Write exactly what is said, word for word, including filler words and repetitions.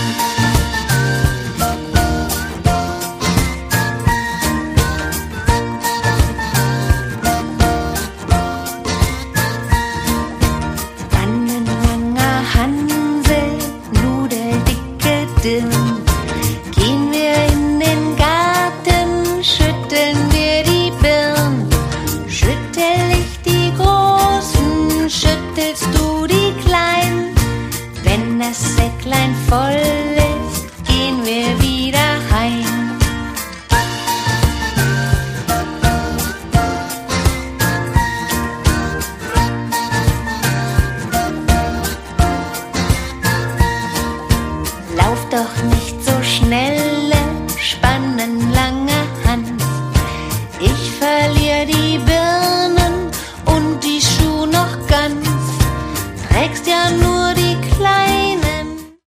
Gehen wir in den Garten, schütteln wir die Birn. Schüttel ich die Großen, schüttelst du die Kleinen. Wenn das Säcklein voll ist, gehen wir wieder heim. Lauf doch nicht so schnell,